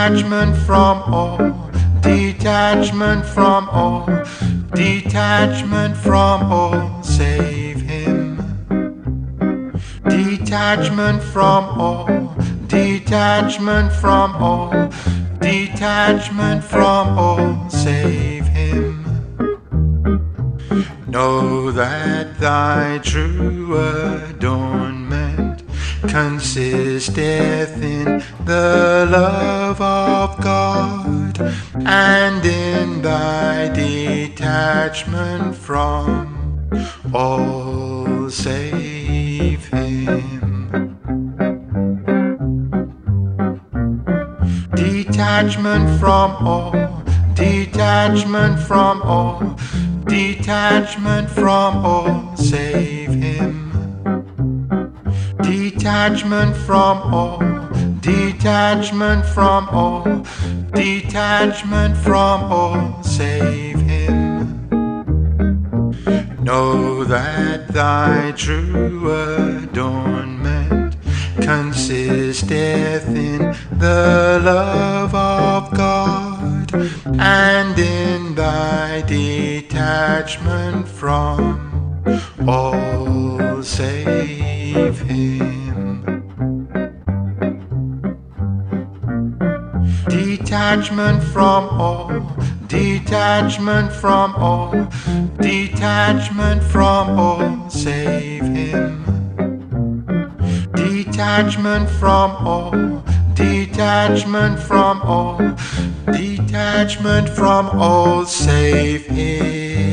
detachment from all, detachment from all, detachment from all, save him. Detachment from all, detachment from all, detachment from all, save him. Know that thy true adornment consisteth in the love of God, and in thy detachment from all, save him. Detachment from all, detachment from all, detachment from all, save him. Detachment from all, detachment from all, detachment from all, save him. Know that thy true adornment consisteth in the love of God, and in thy detachment from all, save him. Detachment from all, detachment from all, detachment from all, save him. Detachment from all, detachment from all, detachment from all, save him.